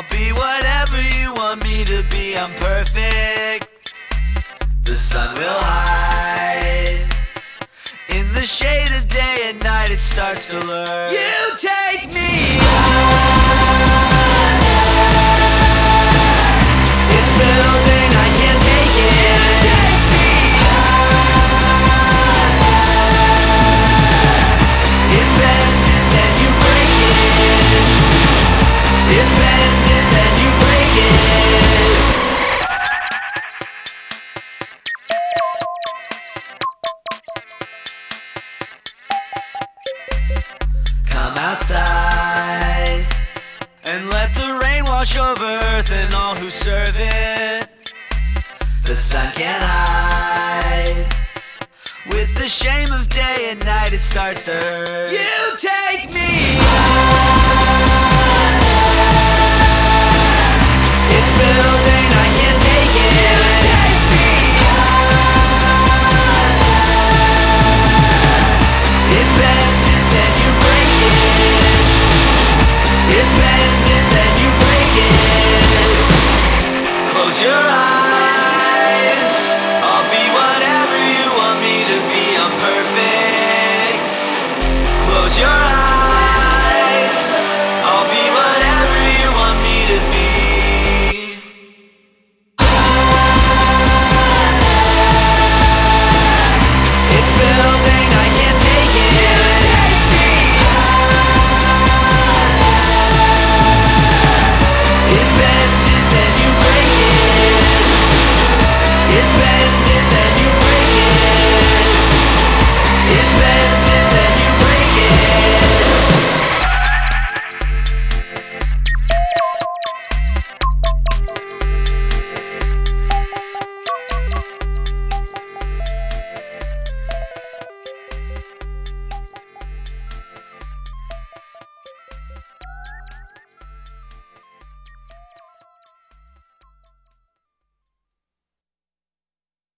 be whatever you want me to be. I'm perfect. The sun will hide. In the shade of day and night it starts to learn. You take me higher. It's building, I can't take it. You take me higher. It bends and then you break it. It bends and then you break it. Come outside and let the rain wash over earth and all who serve it. The sun can't hide. With the shame of day and night it starts to hurt. You take me higher. It's building.